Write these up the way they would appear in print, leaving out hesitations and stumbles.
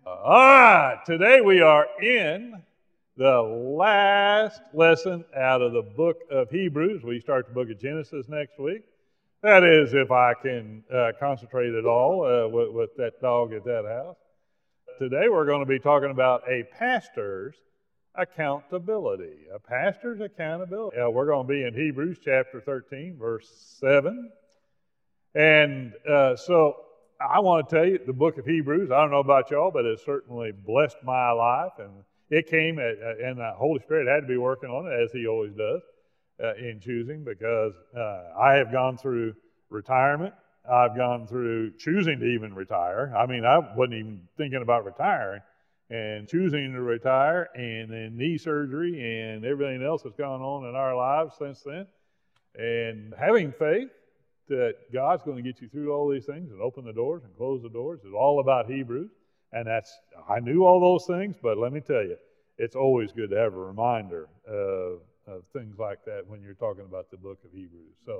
All right, today we are in the last lesson out of the book of Hebrews. We start the book of Genesis next week. That is, if I can concentrate at all with that dog at that house. Today we're going to be talking about a pastor's accountability. A pastor's accountability. We're going to be in Hebrews chapter 13, verse 7. And so I want to tell you, the book of Hebrews, I don't know about y'all, but it certainly blessed my life. And it came, and the Holy Spirit had to be working on it, as He always does, in choosing, because I have gone through retirement. I've gone through choosing to even retire. I mean, I wasn't even thinking about retiring, and choosing to retire, and then knee surgery, and everything else that's gone on in our lives since then. And having faith that God's going to get you through all these things and open the doors and close the doors is all about Hebrews. And I knew all those things, but let me tell you, it's always good to have a reminder of things like that when you're talking about the book of Hebrews. So,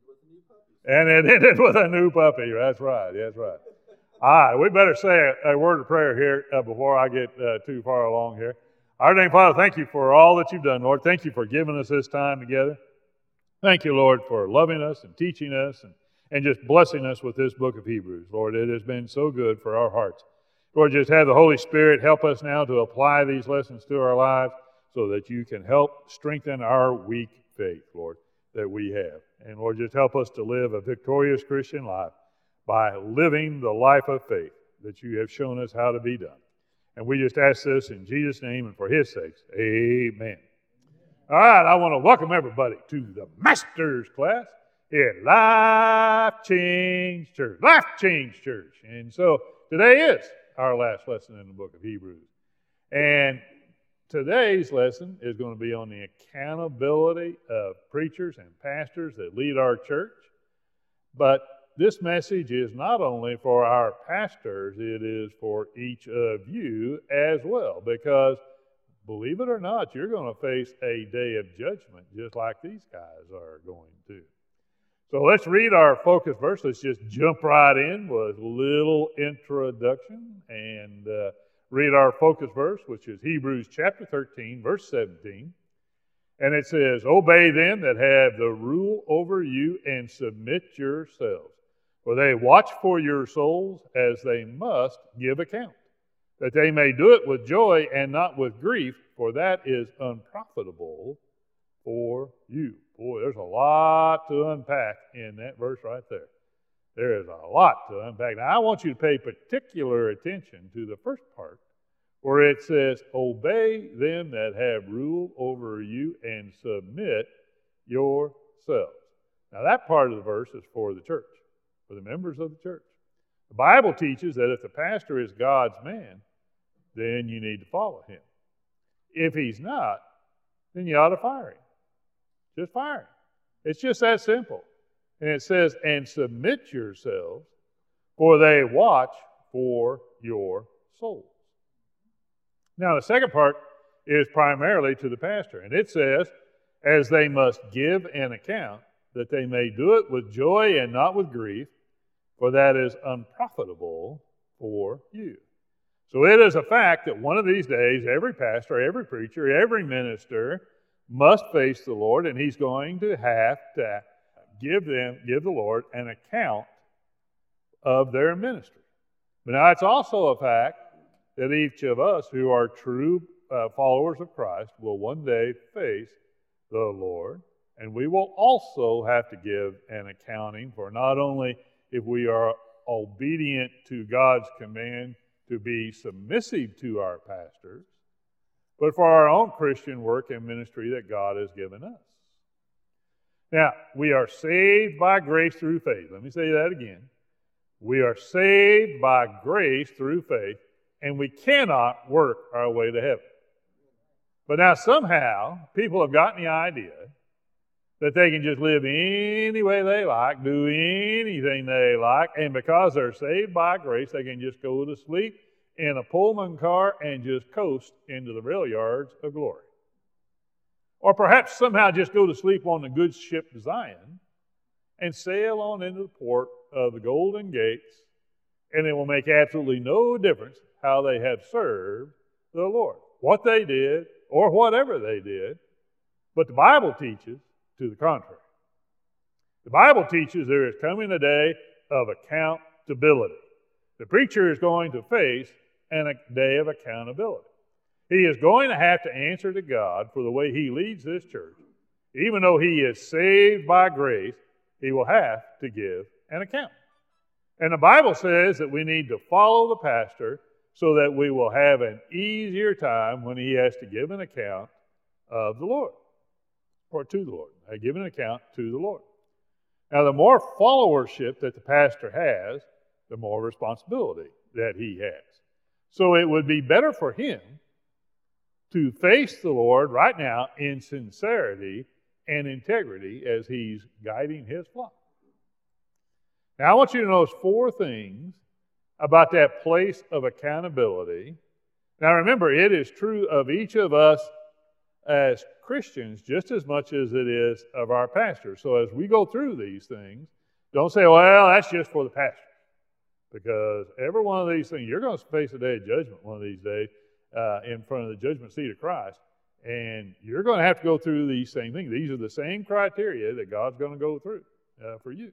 and it ended with a new puppy. That's right. That's right. All right, we better say a word of prayer here before I get too far along here. Our Heavenly Father, thank you for all that you've done, Lord. Thank you for giving us this time together. Thank you, Lord, for loving us and teaching us and just blessing us with this book of Hebrews. Lord, it has been so good for our hearts. Lord, just have the Holy Spirit help us now to apply these lessons to our lives so that you can help strengthen our weak faith, Lord, that we have. And Lord, just help us to live a victorious Christian life by living the life of faith that you have shown us how to be done. And we just ask this in Jesus' name and for His sakes. Amen. All right, I want to welcome everybody to the Master's class here at Life Change Church. Life Change Church. And so today is our last lesson in the book of Hebrews. And today's lesson is going to be on the accountability of preachers and pastors that lead our church. But this message is not only for our pastors, it is for each of you as well, because believe it or not, you're going to face a day of judgment just like these guys are going to. So let's read our focus verse. Let's just jump right in with a little introduction and read our focus verse, which is Hebrews chapter 13, verse 17. And it says, "Obey them that have the rule over you and submit yourselves, for they watch for your souls as they must give account, that they may do it with joy and not with grief, for that is unprofitable for you." Boy, there's a lot to unpack in that verse right there. There is a lot to unpack. Now, I want you to pay particular attention to the first part, where it says, "Obey them that have rule over you and submit yourselves." Now, that part of the verse is for the church, for the members of the church. The Bible teaches that if the pastor is God's man, then you need to follow him. If he's not, then you ought to fire him. Just fire him. It's just that simple. And it says, "And submit yourselves, for they watch for your souls." Now, the second part is primarily to the pastor. And it says, "As they must give an account, that they may do it with joy and not with grief, for that is unprofitable for you." So it is a fact that one of these days, every pastor, every preacher, every minister must face the Lord, and he's going to have to give the Lord an account of their ministry. But now it's also a fact that each of us who are true followers of Christ will one day face the Lord, and we will also have to give an accounting for not only if we are obedient to God's command to be submissive to our pastors, but for our own Christian work and ministry that God has given us. Now, we are saved by grace through faith. Let me say that again. We are saved by grace through faith, and we cannot work our way to heaven. But now somehow, people have gotten the idea that they can just live any way they like, do anything they like, and because they're saved by grace, they can just go to sleep in a Pullman car and just coast into the rail yards of glory. Or perhaps somehow just go to sleep on the good ship Zion and sail on into the port of the Golden Gates, and it will make absolutely no difference how they have served the Lord, what they did or whatever they did. But the Bible teaches to the contrary. The Bible teaches there is coming a day of accountability. The preacher is going to face a day of accountability. He is going to have to answer to God for the way he leads this church. Even though he is saved by grace, he will have to give an account. And the Bible says that we need to follow the pastor so that we will have an easier time when he has to give an account of the Lord, or to the Lord. I give an account to the Lord. Now, the more followership that the pastor has, the more responsibility that he has. So it would be better for him to face the Lord right now in sincerity and integrity as he's guiding his flock. Now, I want you to notice 4 things about that place of accountability. Now, remember, it is true of each of us as Christians just as much as it is of our pastors. So as we go through these things, don't say, well, that's just for the pastors. Because every one of these things, you're going to face a day of judgment one of these days in front of the judgment seat of Christ. And you're going to have to go through these same things. These are the same criteria that God's going to go through for you.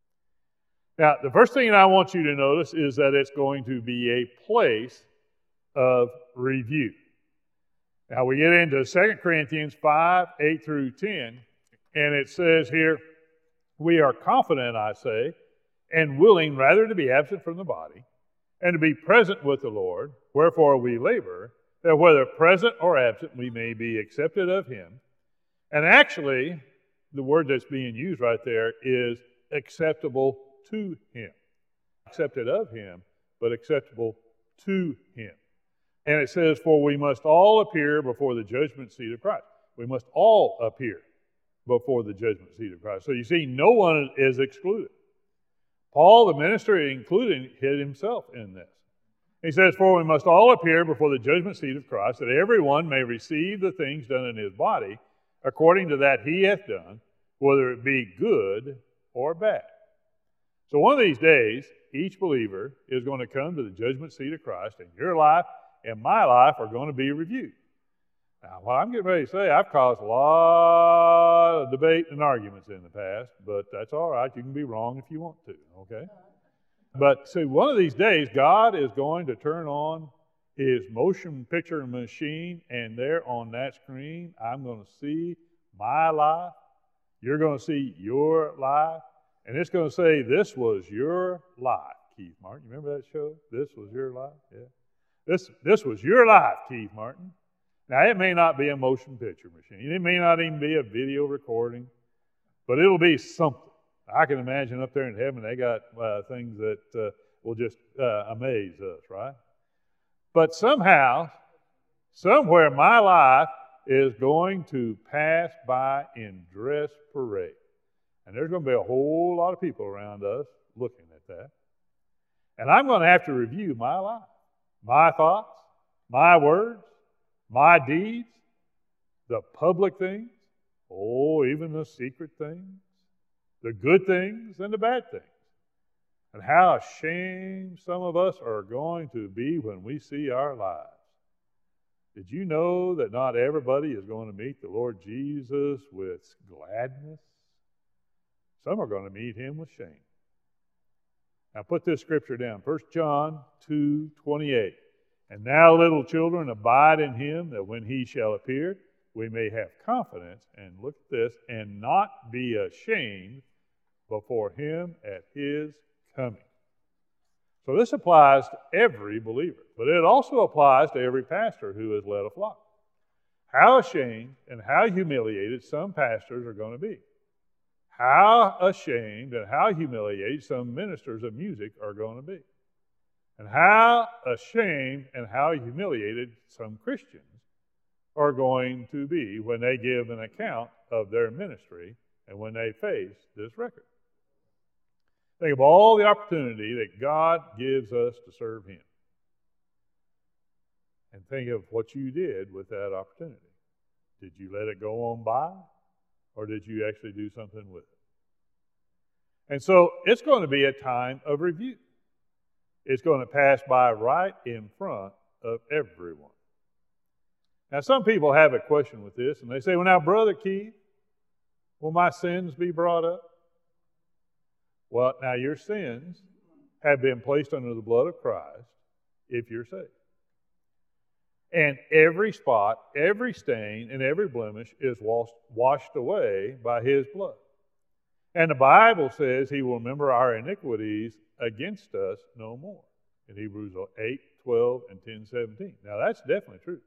Now, the first thing I want you to notice is that it's going to be a place of review. Now, we get into 2 Corinthians 5, 8 through 10, and it says here, we are confident, I say, and willing rather to be absent from the body, and to be present with the Lord, wherefore we labor, that whether present or absent we may be accepted of him. And actually, the word that's being used right there is acceptable to him. Accepted of him, but acceptable to him. And it says, for we must all appear before the judgment seat of Christ. We must all appear before the judgment seat of Christ. So you see, no one is excluded. Paul, the minister, included himself in this. He says, for we must all appear before the judgment seat of Christ, that everyone may receive the things done in his body, according to that he hath done, whether it be good or bad. So one of these days, each believer is going to come to the judgment seat of Christ, and your life and my life are going to be reviewed. Now, what I'm getting ready to say, I've caused a lot of debate and arguments in the past, but that's all right. You can be wrong if you want to, okay? But see, one of these days, God is going to turn on his motion picture machine, and there on that screen, I'm going to see my life. You're going to see your life. And it's going to say, this was your life, Keith Martin. You remember that show? This was your life? Yeah. This was your life, Keith Martin. Now, it may not be a motion picture machine. It may not even be a video recording, but it'll be something. I can imagine up there in heaven, they got things that will just amaze us, right? But somehow, somewhere, my life is going to pass by in dress parade. And there's going to be a whole lot of people around us looking at that. And I'm going to have to review my life, my thoughts, my words, my deeds, the public things, even the secret things, the good things and the bad things. And how ashamed some of us are going to be when we see our lives. Did you know that not everybody is going to meet the Lord Jesus with gladness? Some are going to meet him with shame. Now put this scripture down. 1 John 2:28. And now, little children, abide in him, that when he shall appear, we may have confidence, and look at this, and not be ashamed before him at his coming. So this applies to every believer, but it also applies to every pastor who has led a flock. How ashamed and how humiliated some pastors are going to be. How ashamed and how humiliated some ministers of music are going to be. And how ashamed and how humiliated some Christians are going to be when they give an account of their ministry and when they face this record. Think of all the opportunity that God gives us to serve him. And think of what you did with that opportunity. Did you let it go on by? Or did you actually do something with it? And so it's going to be a time of review. It's going to pass by right in front of everyone. Now, some people have a question with this, and they say, well, now, Brother Keith, will my sins be brought up? Well, now, your sins have been placed under the blood of Christ if you're saved. And every spot, every stain, and every blemish is washed away by His blood. And the Bible says He will remember our iniquities against us no more. In Hebrews 8, 12, and 10, 17. Now, that's definitely true.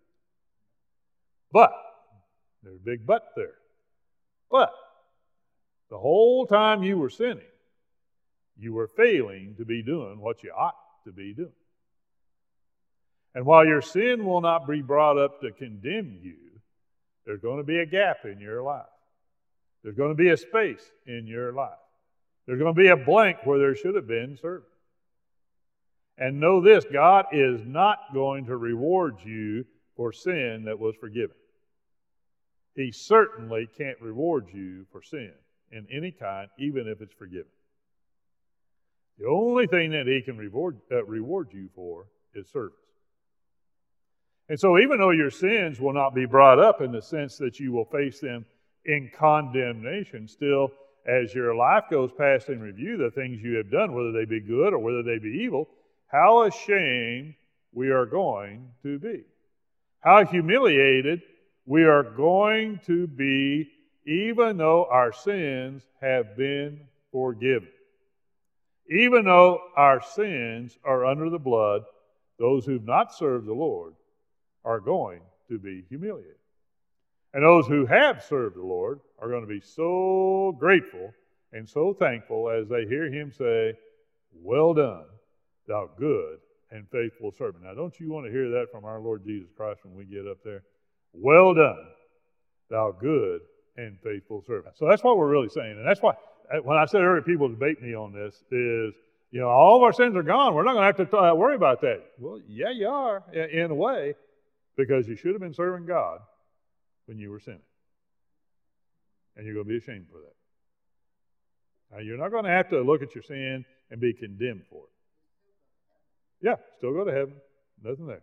But, there's a big but there. But, the whole time you were sinning, you were failing to be doing what you ought to be doing. And while your sin will not be brought up to condemn you, there's going to be a gap in your life. There's going to be a space in your life. There's going to be a blank where there should have been service. And know this, God is not going to reward you for sin that was forgiven. He certainly can't reward you for sin in any kind, even if it's forgiven. The only thing that He can reward you for is service. And so even though your sins will not be brought up in the sense that you will face them in condemnation, still, as your life goes past in review, the things you have done, whether they be good or whether they be evil, how ashamed we are going to be. How humiliated we are going to be, even though our sins have been forgiven. Even though our sins are under the blood, those who've not served the Lord are going to be humiliated. And those who have served the Lord are going to be so grateful and so thankful as they hear Him say, well done, thou good and faithful servant. Now, don't you want to hear that from our Lord Jesus Christ when we get up there? Well done, thou good and faithful servant. So that's what we're really saying. And that's why, when I said earlier, people debate me on this, is, all of our sins are gone. We're not going to have to worry about that. Well, yeah, you are, in a way, because you should have been serving God when you were sinning. And you're going to be ashamed for that. Now, you're not going to have to look at your sin and be condemned for it. Yeah, still go to heaven. Nothing there.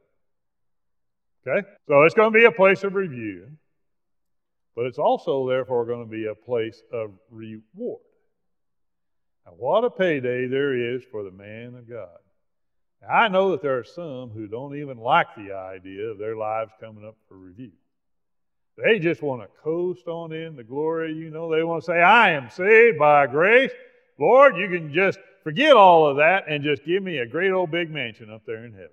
Okay? So it's going to be a place of review, but it's also, therefore, going to be a place of reward. Now, what a payday there is for the man of God. Now, I know that there are some who don't even like the idea of their lives coming up for review. They just want to coast on in the glory. They want to say, I am saved by grace. Lord, you can just forget all of that and just give me a great old big mansion up there in heaven.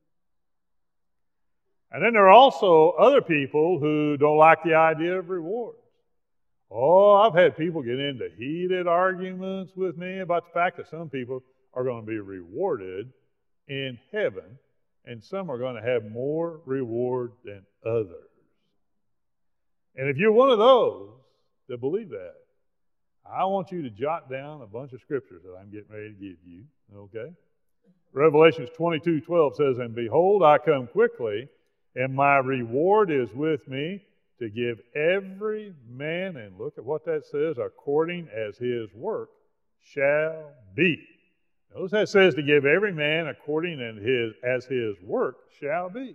And then there are also other people who don't like the idea of rewards. Oh, I've had people get into heated arguments with me about the fact that some people are going to be rewarded in heaven, and some are going to have more reward than others. And if you're one of those that believe that, I want you to jot down a bunch of scriptures that I'm getting ready to give you, okay? Revelations 22:12 says, and behold, I come quickly, and my reward is with me to give every man, and look at what that says, according as his work shall be. Notice that says to give every man according as his work shall be.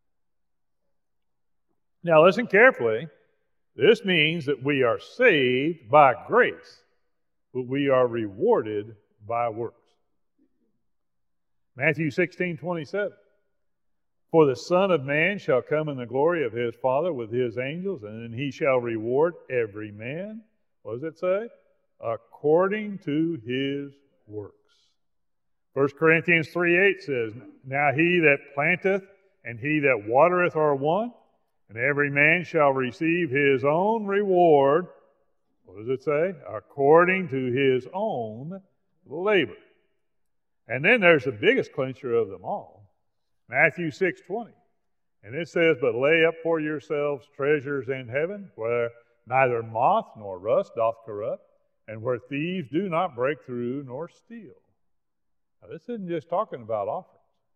Now listen carefully. This means that we are saved by grace, but we are rewarded by works. Matthew 16:27. For the Son of Man shall come in the glory of his Father with his angels, and then he shall reward every man, what does it say? According to his works. 1 Corinthians 3:8 says, now he that planteth and he that watereth are one, and every man shall receive his own reward, what does it say? According to his own labor. And then there's the biggest clincher of them all. Matthew 6:20. And it says, but lay up for yourselves treasures in heaven, where neither moth nor rust doth corrupt, and where thieves do not break through nor steal. Now, this isn't just talking about offerings.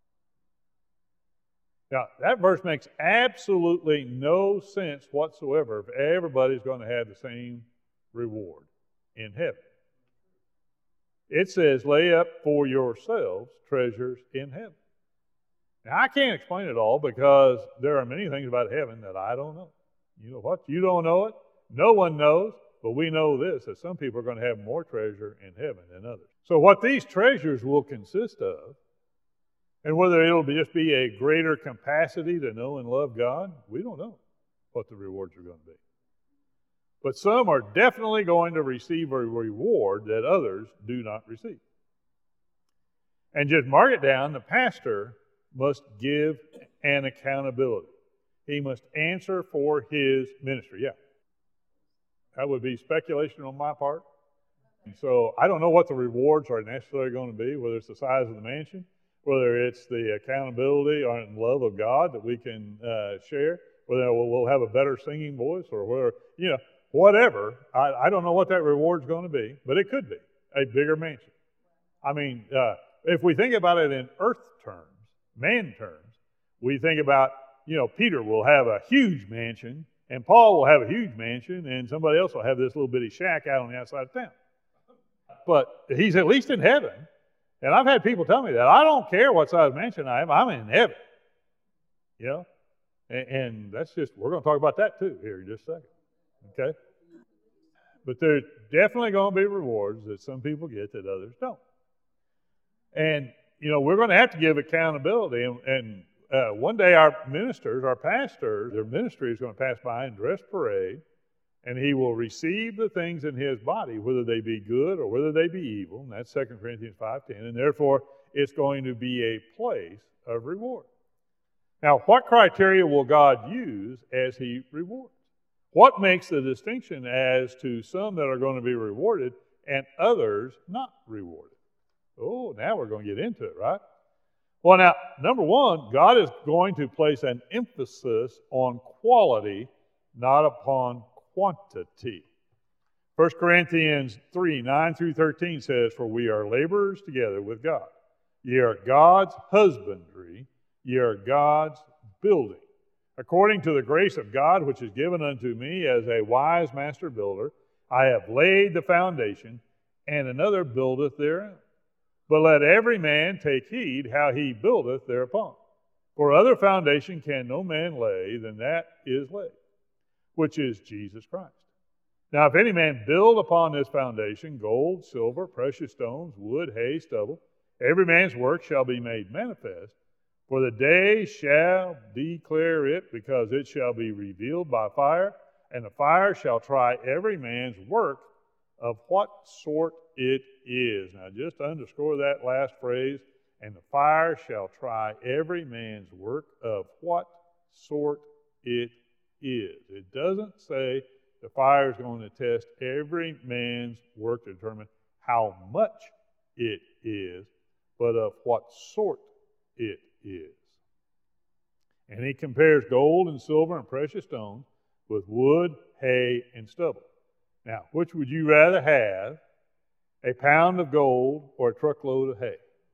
Now, that verse makes absolutely no sense whatsoever if everybody's going to have the same reward in heaven. It says, lay up for yourselves treasures in heaven. Now, I can't explain it all because there are many things about heaven that I don't know. You know what? You don't know it. No one knows. But we know this, that some people are going to have more treasure in heaven than others. So what these treasures will consist of, and whether it'll just be a greater capacity to know and love God, we don't know what the rewards are going to be. But some are definitely going to receive a reward that others do not receive. And just mark it down, the pastor must give an accountability. He must answer for his ministry. Yeah. That would be speculation on my part. And so I don't know what the rewards are necessarily going to be, whether it's the size of the mansion, whether it's the accountability or love of God that we can share, whether we'll have a better singing voice or whether, whatever. I don't know what that reward's going to be, but it could be a bigger mansion. I mean, if we think about it in earth terms, man terms, we think about, Peter will have a huge mansion, and Paul will have a huge mansion, and somebody else will have this little bitty shack out on the outside of town. But he's at least in heaven. And I've had people tell me that. I don't care what size mansion I have. I'm in heaven. And that's just, we're going to talk about that too here in just a second. Okay? But there's definitely going to be rewards that some people get that others don't. And, we're going to have to give accountability. And one day our ministers, our pastors, their ministry is going to pass by in dress parade, and he will receive the things in his body, whether they be good or whether they be evil. And that's 2 Corinthians 5:10. And therefore, it's going to be a place of reward. Now, what criteria will God use as he rewards? What makes the distinction as to some that are going to be rewarded and others not rewarded? Oh, now we're going to get into it, right? Well, now, number one, God is going to place an emphasis on quality, not upon quantity. 1 Corinthians 3:9-13 says, "For we are laborers together with God. Ye are God's husbandry, ye are God's building. According to the grace of God which is given unto me as a wise master builder, I have laid the foundation, and another buildeth therein. But let every man take heed how he buildeth thereupon. For other foundation can no man lay than that is laid, which is Jesus Christ. Now if any man build upon this foundation gold, silver, precious stones, wood, hay, stubble, every man's work shall be made manifest, for the day shall declare it, because it shall be revealed by fire, and the fire shall try every man's work of what sort it is." Now just underscore that last phrase, "and the fire shall try every man's work of what sort it is." It doesn't say the fire is going to test every man's work to determine how much it is, but of what sort it is. And he compares gold and silver and precious stones with wood, hay, and stubble. Now, which would you rather have, a pound of gold or a truckload of hay?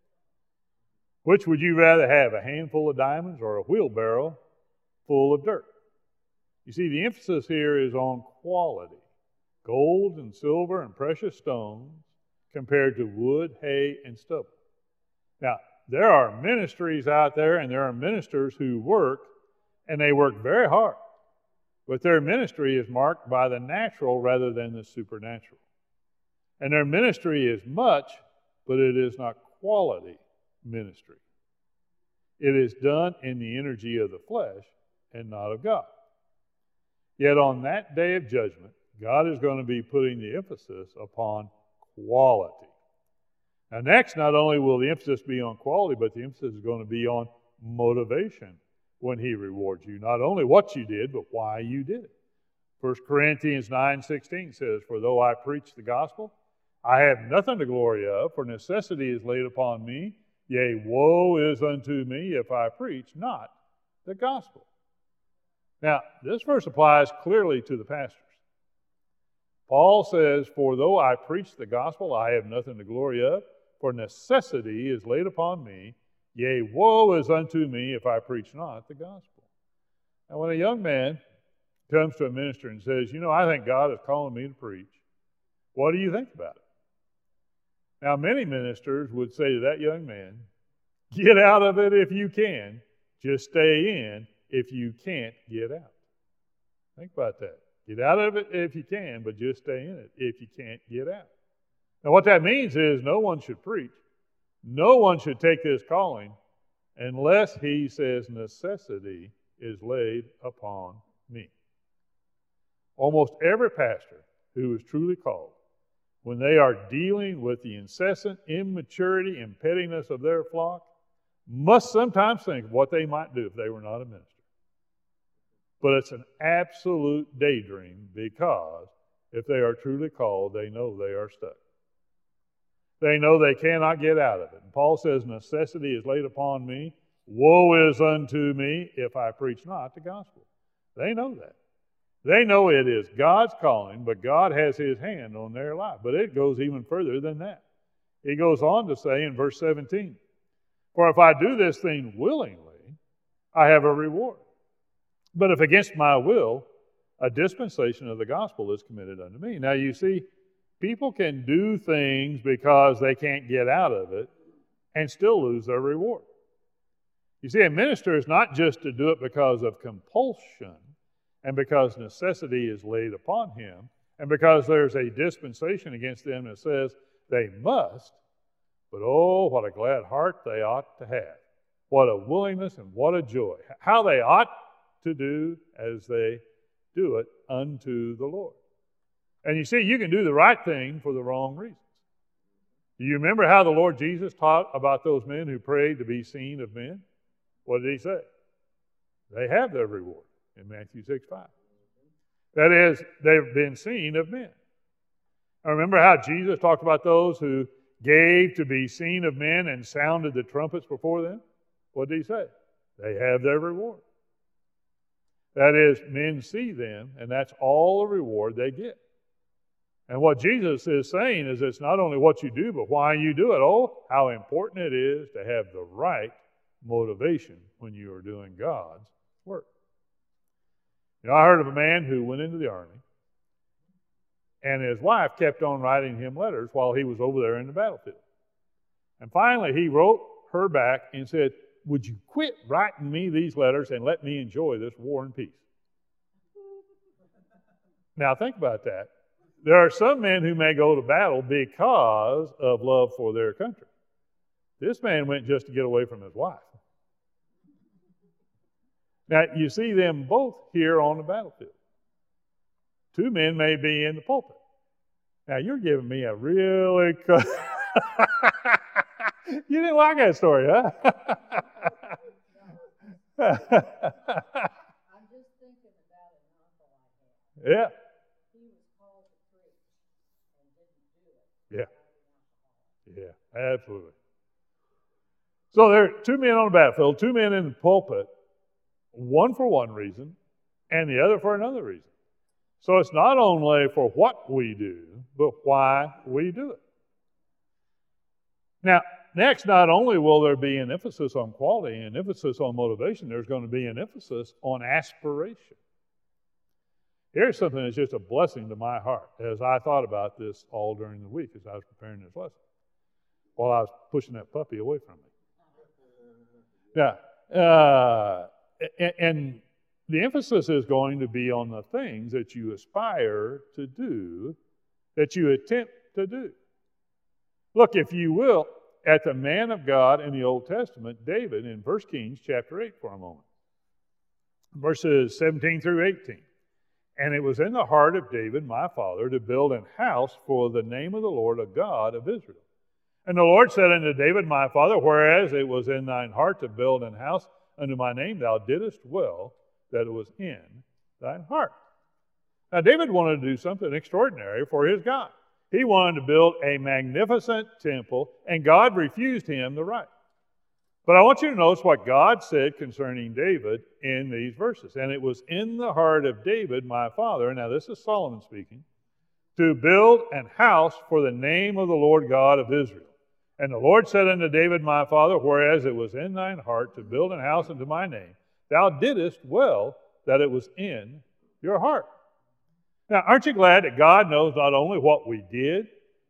Which would you rather have, a handful of diamonds or a wheelbarrow full of dirt? You see, the emphasis here is on quality. Gold and silver and precious stones compared to wood, hay, and stubble. Now, there are ministries out there, and there are ministers who work, and they work very hard. But their ministry is marked by the natural rather than the supernatural. And their ministry is much, but it is not quality ministry. It is done in the energy of the flesh and not of God. Yet on that day of judgment, God is going to be putting the emphasis upon quality. Now next, not only will the emphasis be on quality, but the emphasis is going to be on motivation when he rewards you. Not only what you did, but why you did it. 1 Corinthians 9:16 says, "For though I preach the gospel, I have nothing to glory of, for necessity is laid upon me. Yea, woe is unto me if I preach not the gospel." Now, this verse applies clearly to the pastors. Paul says, "For though I preach the gospel, I have nothing to glory of, for necessity is laid upon me. Yea, woe is unto me if I preach not the gospel." Now, when a young man comes to a minister and says, "I think God is calling me to preach," what do you think about it? Now, many ministers would say to that young man, get out of it if you can. Just stay in if you can't get out. Think about that. Get out of it if you can, but just stay in it if you can't get out. Now, what that means is no one should preach. No one should take this calling unless he says necessity is laid upon me. Almost every pastor who is truly called, when they are dealing with the incessant immaturity and pettiness of their flock, must sometimes think of what they might do if they were not a minister. But it's an absolute daydream, because if they are truly called, they know they are stuck. They know they cannot get out of it. And Paul says, necessity is laid upon me. Woe is unto me if I preach not the gospel. They know that. They know it is God's calling, but God has his hand on their life. But it goes even further than that. He goes on to say in verse 17, for if I do this thing willingly, I have a reward. But if against my will, a dispensation of the gospel is committed unto me. Now you see, people can do things because they can't get out of it and still lose their reward. You see, a minister is not just to do it because of compulsion and because necessity is laid upon him and because there's a dispensation against them that says they must, but oh, what a glad heart they ought to have. What a willingness and what a joy. How they ought to do as they do it unto the Lord. And you see, you can do the right thing for the wrong reasons. Do you remember how the Lord Jesus taught about those men who prayed to be seen of men? What did he say? They have their reward in Matthew 6:5. That is, they've been seen of men. I remember how Jesus talked about those who gave to be seen of men and sounded the trumpets before them. What did he say? They have their reward. That is, men see them, and that's all the reward they get. And what Jesus is saying is it's not only what you do, but why you do it. Oh, how important it is to have the right motivation when you are doing God's work. You know, I heard of a man who went into the army, and his wife kept on writing him letters while he was over there in the battlefield. And finally, he wrote her back and said, would you quit writing me these letters and let me enjoy this war and peace? Now, think about that. There are some men who may go to battle because of love for their country. This man went just to get away from his wife. Now, you see them both here on the battlefield. Two men may be in the pulpit. Now, you're giving me a really... You didn't like that story, huh? I'm just thinking about an uncle I had. Yeah. He was called to preach and didn't do it. Yeah, absolutely. So there are two men on the battlefield, two men in the pulpit, one for one reason and the other for another reason. So it's not only for what we do, but why we do it. Now, next, not only will there be an emphasis on quality and emphasis on motivation, there's going to be an emphasis on aspiration. Here's something that's just a blessing to my heart as I thought about this all during the week as I was preparing this lesson, while I was pushing that puppy away from me. Now, and the emphasis is going to be on the things that you aspire to do, that you attempt to do. Look, if you will, at the man of God in the Old Testament, David, in 1 Kings chapter 8 for a moment. Verses 17 through 18. And it was in the heart of David, my father, to build an house for the name of the Lord, a God of Israel. And the Lord said unto David, my father, whereas it was in thine heart to build an house unto my name, thou didst well that it was in thine heart. Now, David wanted to do something extraordinary for his God. He wanted to build a magnificent temple, and God refused him the right. But I want you to notice what God said concerning David in these verses. And it was in the heart of David, my father, now this is Solomon speaking, to build an house for the name of the Lord God of Israel. And the Lord said unto David, my father, whereas it was in thine heart to build an house unto my name, thou didst well that it was in your heart. Now, aren't you glad that God knows not only what we did,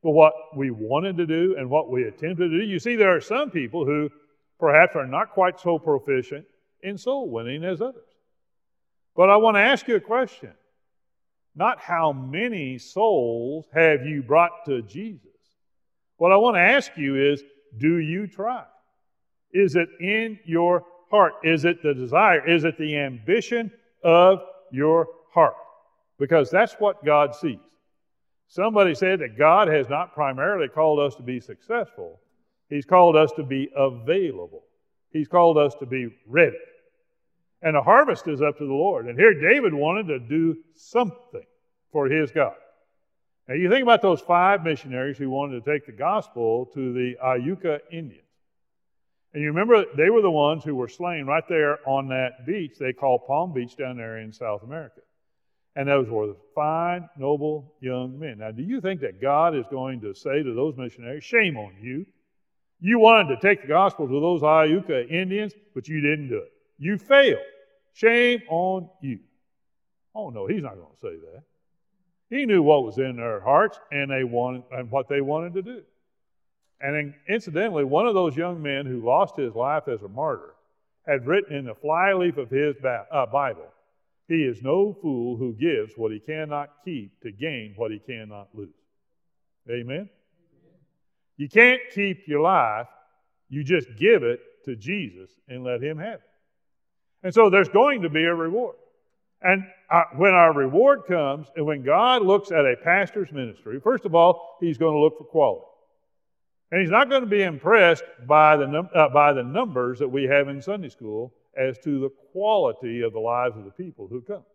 but what we wanted to do and what we attempted to do. You see, there are some people who perhaps are not quite so proficient in soul winning as others. But I want to ask you a question. Not how many souls have you brought to Jesus. What I want to ask you is, do you try? Is it in your heart? Is it the desire? Is it the ambition of your heart? Because that's what God sees. Somebody said that God has not primarily called us to be successful. He's called us to be available. He's called us to be ready. And the harvest is up to the Lord. And here David wanted to do something for his God. Now you think about those 5 missionaries who wanted to take the gospel to the Ayuka Indians. And you remember they were the ones who were slain right there on that beach they call Palm Beach down there in South America. And those were fine, noble young men. Now, do you think that God is going to say to those missionaries, shame on you? You wanted to take the gospel to those Ayuka Indians, but you didn't do it. You failed. Shame on you. Oh, no, he's not going to say that. He knew what was in their hearts and what they wanted to do. And then, incidentally, one of those young men who lost his life as a martyr had written in the flyleaf of his Bible, "He is no fool who gives what he cannot keep to gain what he cannot lose." Amen? You can't keep your life. You just give it to Jesus and let him have it. And so there's going to be a reward. And when our reward comes, and when God looks at a pastor's ministry, first of all, he's going to look for quality. And he's not going to be impressed by the numbers that we have in Sunday school as to the quality of the lives of the people who come.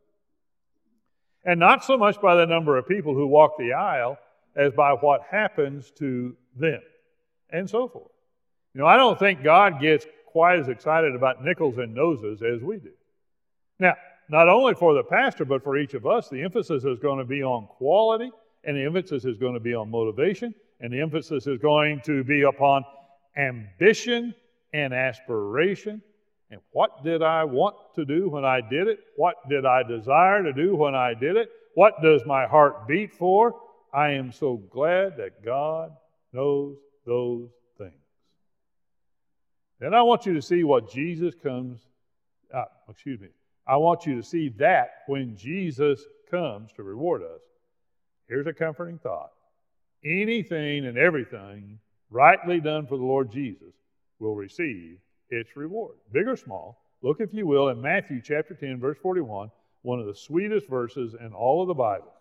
And not so much by the number of people who walk the aisle as by what happens to them, and so forth. You know, I don't think God gets quite as excited about nickels and noses as we do. Now, not only for the pastor, but for each of us, the emphasis is going to be on quality, and the emphasis is going to be on motivation, and the emphasis is going to be upon ambition and aspiration. And what did I want to do when I did it? What did I desire to do when I did it? What does my heart beat for? I am so glad that God knows those things. Then I want you to see what Jesus I want you to see that when Jesus comes to reward us. Here's a comforting thought. Anything and everything rightly done for the Lord Jesus will receive its reward. Big or small, look, if you will, in Matthew chapter 10, verse 41, one of the sweetest verses in all of the Bible.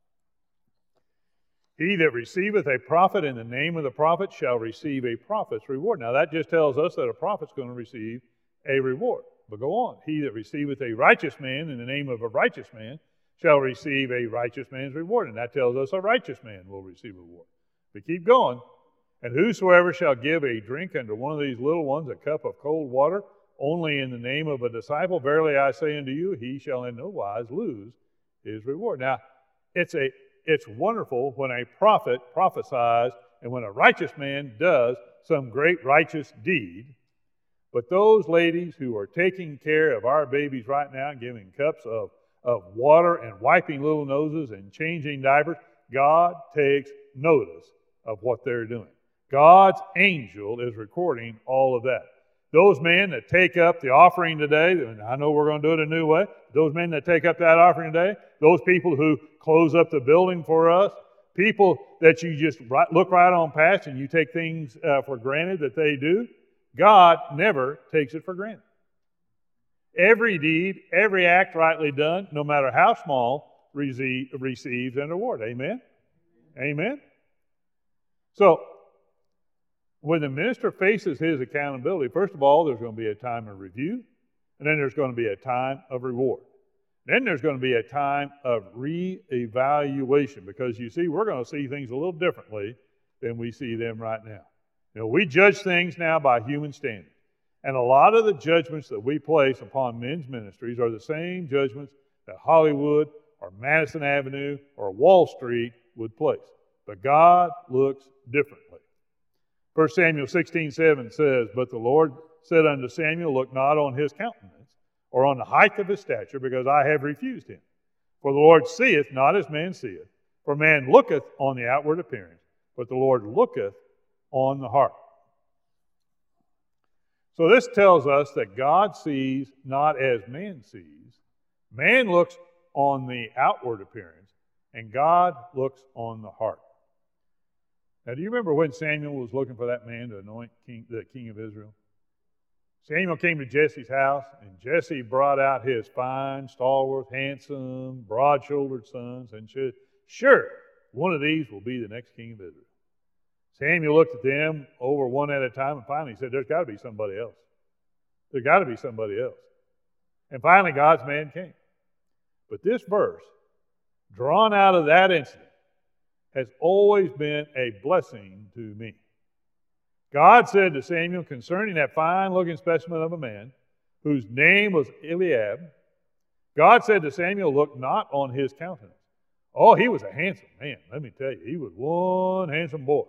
He that receiveth a prophet in the name of the prophet shall receive a prophet's reward. Now that just tells us that a prophet's going to receive a reward. But go on. He that receiveth a righteous man in the name of a righteous man shall receive a righteous man's reward. And that tells us a righteous man will receive a reward. But keep going. And whosoever shall give a drink unto one of these little ones a cup of cold water, only in the name of a disciple, verily I say unto you, he shall in no wise lose his reward. Now, it's wonderful when a prophet prophesies and when a righteous man does some great righteous deed. But those ladies who are taking care of our babies right now, giving cups of water and wiping little noses and changing diapers, God takes notice of what they're doing. God's angel is recording all of that. Those men that take up the offering today, and I know we're going to do it a new way, those men that take up that offering today, those people who close up the building for us, people that you just look right on past and you take things for granted that they do, God never takes it for granted. Every deed, every act rightly done, no matter how small, receives an reward. Amen? Amen? So, when the minister faces his accountability, first of all, there's going to be a time of review, and then there's going to be a time of reward. Then there's going to be a time of re-evaluation, because you see, we're going to see things a little differently than we see them right now. You know, we judge things now by human standards. And a lot of the judgments that we place upon men's ministries are the same judgments that Hollywood or Madison Avenue or Wall Street would place. But God looks differently. 1 Samuel 16:7 says, But the Lord said unto Samuel, Look not on his countenance, or on the height of his stature, because I have refused him. For the Lord seeth not as man seeth. For man looketh on the outward appearance, but the Lord looketh on the heart. So this tells us that God sees not as man sees. Man looks on the outward appearance, and God looks on the heart. Now, do you remember when Samuel was looking for that man to anoint the king of Israel? Samuel came to Jesse's house, and Jesse brought out his fine, stalwart, handsome, broad-shouldered sons and said, "Sure, one of these will be the next king of Israel." Samuel looked at them over one at a time, and finally said, "There's got to be somebody else. There's got to be somebody else." And finally, God's man came. But this verse, drawn out of that incident, has always been a blessing to me. God said to Samuel concerning that fine-looking specimen of a man, whose name was Eliab, God said to Samuel, "Look not on his countenance." Oh, he was a handsome man, let me tell you. He was one handsome boy.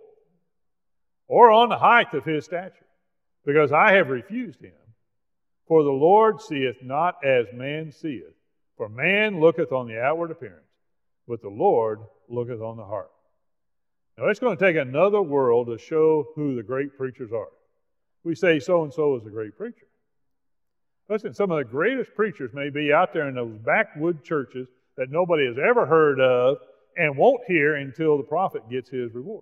Or on the height of his stature, because I have refused him. For the Lord seeth not as man seeth. For man looketh on the outward appearance, but the Lord looketh on the heart. Now, it's going to take another world to show who the great preachers are. We say so-and-so is a great preacher. Listen, some of the greatest preachers may be out there in those backwood churches that nobody has ever heard of and won't hear until the prophet gets his reward.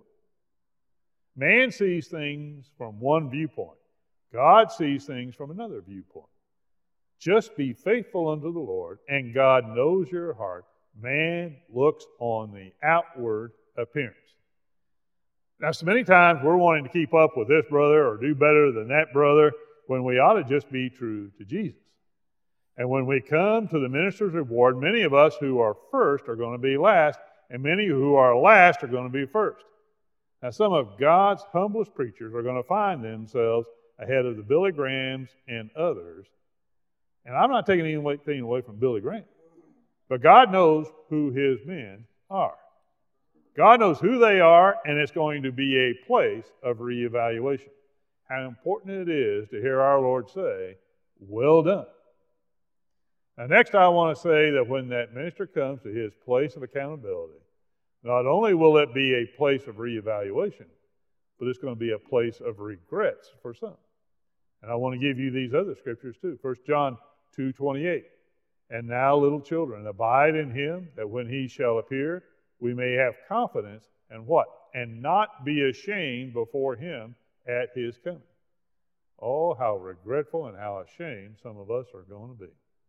Man sees things from one viewpoint. God sees things from another viewpoint. Just be faithful unto the Lord, and God knows your heart. Man looks on the outward appearance. Now, so many times we're wanting to keep up with this brother or do better than that brother when we ought to just be true to Jesus. And when we come to the minister's reward, many of us who are first are going to be last, and many who are last are going to be first. Now, some of God's humblest preachers are going to find themselves ahead of the Billy Grahams and others. And I'm not taking anything away from Billy Graham. But God knows who his men are. God knows who they are, and it's going to be a place of reevaluation. How important it is to hear our Lord say, "Well done." Now, next I want to say that when that minister comes to his place of accountability, not only will it be a place of reevaluation, but it's going to be a place of regrets for some. And I want to give you these other scriptures too. 1 John 2:28. "And now, little children, abide in him, that when he shall appear, we may have confidence and what? And not be ashamed before him at his coming." Oh, how regretful and how ashamed some of us are going to be.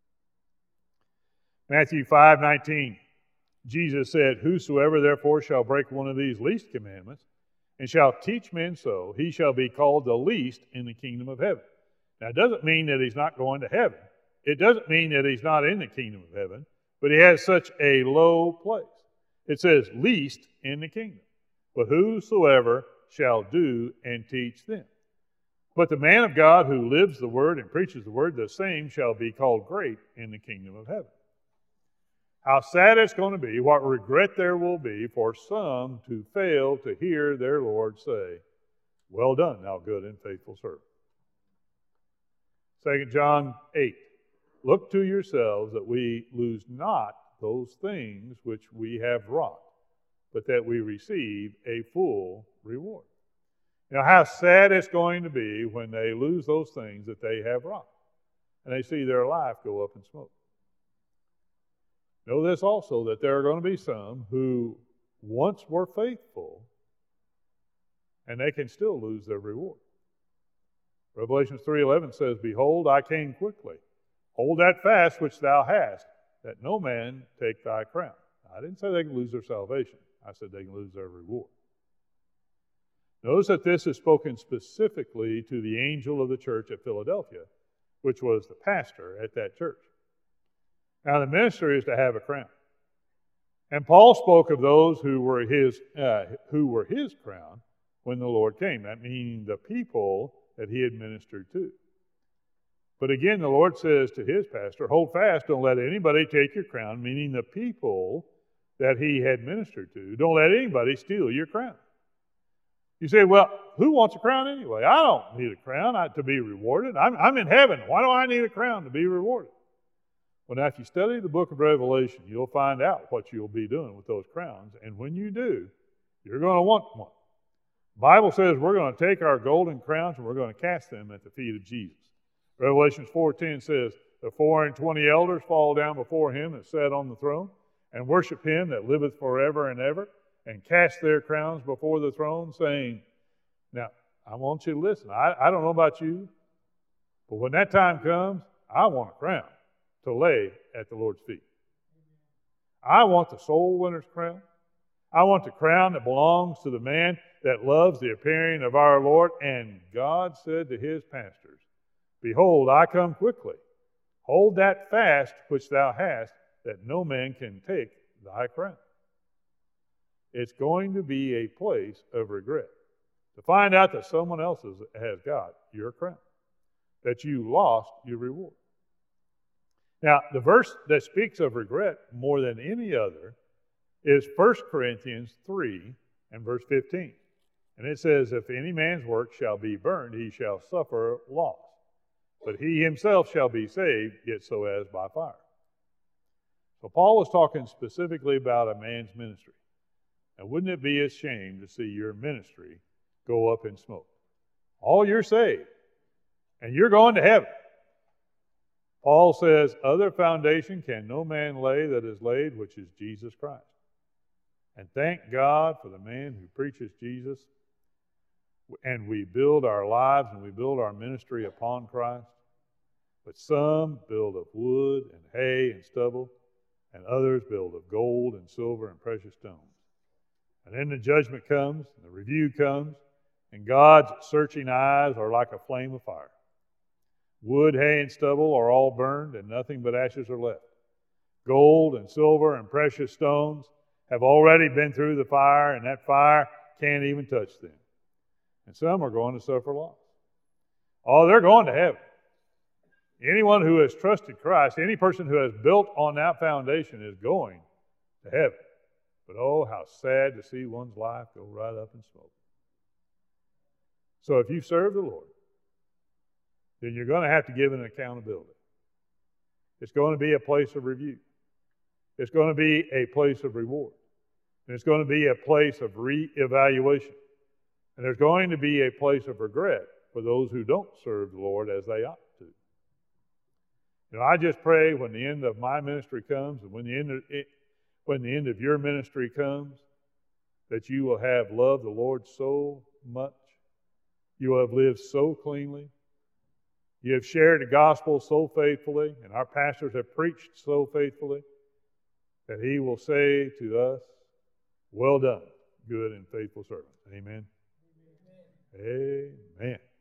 Matthew 5:19. Jesus said, "Whosoever therefore shall break one of these least commandments, and shall teach men so, he shall be called the least in the kingdom of heaven." Now, it doesn't mean that he's not going to heaven. It doesn't mean that he's not in the kingdom of heaven, but he has such a low place. It says, least in the kingdom. But whosoever shall do and teach them. But the man of God who lives the word and preaches the word, the same shall be called great in the kingdom of heaven. How sad it's going to be, what regret there will be for some to fail to hear their Lord say, "Well done, thou good and faithful servant." 2 John 8. "Look to yourselves that we lose not those things which we have wrought, but that we receive a full reward." Now, how sad it's going to be when they lose those things that they have wrought, and they see their life go up in smoke. Know this also, that there are going to be some who once were faithful, and they can still lose their reward. Revelation 3:11 says, "Behold, I came quickly. Hold that fast which thou hast, that no man take thy crown." I didn't say they can lose their salvation. I said they can lose their reward. Notice that this is spoken specifically to the angel of the church at Philadelphia, which was the pastor at that church. Now, the minister is to have a crown. And Paul spoke of those who were his crown when the Lord came. That meaning the people that he had ministered to. But again, the Lord says to his pastor, "Hold fast, don't let anybody take your crown," meaning the people that he had ministered to. Don't let anybody steal your crown. You say, "Well, who wants a crown anyway? I don't need a crown to be rewarded. I'm in heaven. Why do I need a crown to be rewarded?" Well, now, if you study the book of Revelation, you'll find out what you'll be doing with those crowns. And when you do, you're going to want one. The Bible says we're going to take our golden crowns and we're going to cast them at the feet of Jesus. Revelation 4:10 says, the 24 elders fall down before him that sat on the throne and worship him that liveth forever and ever, and cast their crowns before the throne, saying, now, I want you to listen. I don't know about you, but when that time comes, I want a crown to lay at the Lord's feet. I want the soul winner's crown. I want the crown that belongs to the man that loves the appearing of our Lord. And God said to his pastors, behold, I come quickly. Hold that fast which thou hast, that no man can take thy crown. It's going to be a place of regret to find out that someone else has got your crown, that you lost your reward. Now, the verse that speaks of regret more than any other is 1 Corinthians 3 and verse 15. And it says, if any man's work shall be burned, he shall suffer loss. But he himself shall be saved, yet so as by fire. So Paul was talking specifically about a man's ministry. And wouldn't it be a shame to see your ministry go up in smoke? All you're saved, and you're going to heaven. Paul says, other foundation can no man lay that is laid, which is Jesus Christ. And thank God for the man who preaches Jesus. And we build our lives and we build our ministry upon Christ. But some build of wood and hay and stubble, and others build of gold and silver and precious stones. And then the judgment comes, and the review comes, and God's searching eyes are like a flame of fire. Wood, hay, and stubble are all burned, and nothing but ashes are left. Gold and silver and precious stones have already been through the fire, and that fire can't even touch them. And some are going to suffer loss. Oh, they're going to heaven. Anyone who has trusted Christ, any person who has built on that foundation is going to heaven. But oh, how sad to see one's life go right up in smoke. So if you serve the Lord, then you're going to have to give an accountability. It's going to be a place of review. It's going to be a place of reward. And it's going to be a place of reevaluation. And there's going to be a place of regret for those who don't serve the Lord as they ought to. You know, I just pray when the end of my ministry comes, and when the end of your ministry comes, that you will have loved the Lord so much. You will have lived so cleanly. You have shared the gospel so faithfully, and our pastors have preached so faithfully, that he will say to us, well done, good and faithful servant. Amen. Amen. Amen.